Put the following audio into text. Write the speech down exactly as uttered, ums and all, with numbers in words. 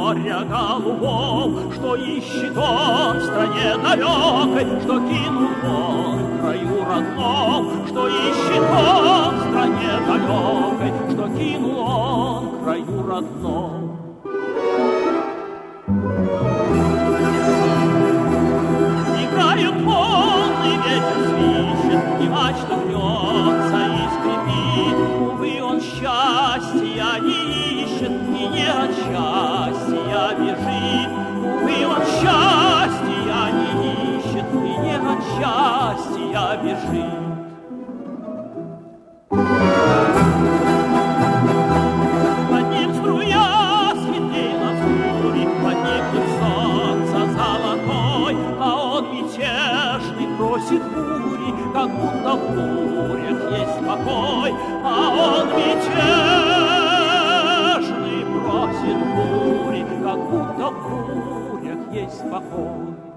моря голубом, что ищет он в стране далекой, что кинул он в краю родном, что ищет он в стране далекой, что кинул он в краю родном. Играют волны, ветер свищет, и мачта гнется и скрипит. Увы, он счастья не ищет, и не от счастья бежит. Увы, он счастья не ищет, и не от счастья бежит. Под ним струя светлей лазури, поднимет солнце золотой, а он мятежный просит бури, как будто в бурях есть покой, а он мятежный просит бури, как будто в бурях есть покой.